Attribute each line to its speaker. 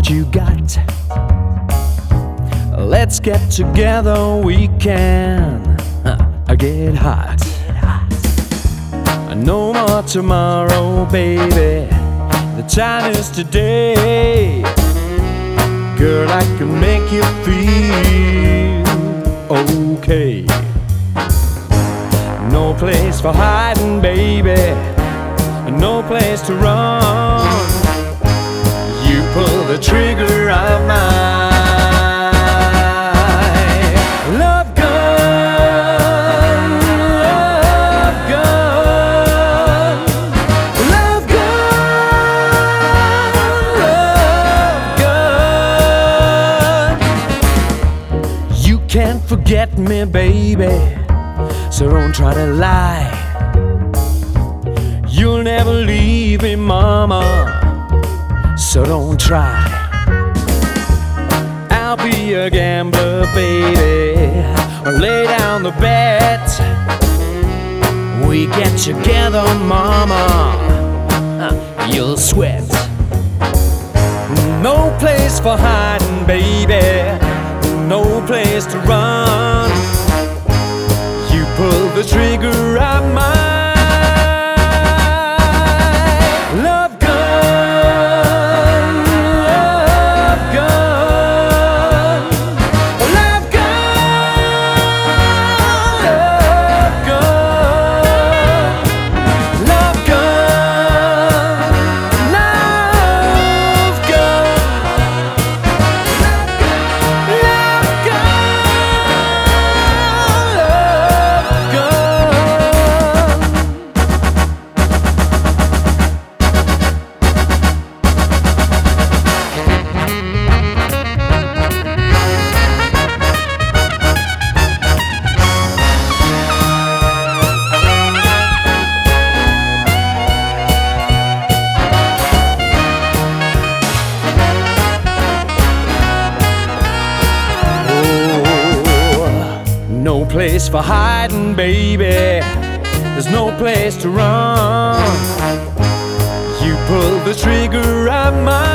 Speaker 1: what you got. Let's get together, we can get hot. No more tomorrow, baby, the time is today. Girl, I can make you feel okay. No place for hiding, baby, no place to run. You pull the trigger of my love gun, love gun, love gun, love gun. You can't forget me, baby, so don't try to lie. You'll never leave me, mama, so don't try. I'll be a gambler, baby, or lay down the bet. We get together, mama, you'll sweat. No place for hiding, baby, no place to run. You pull the trigger of my love gun, love gun, love gun, love gun, love gun, love gun, love gun, no place for hiding, baby, there's no place to run. You pull the trigger of my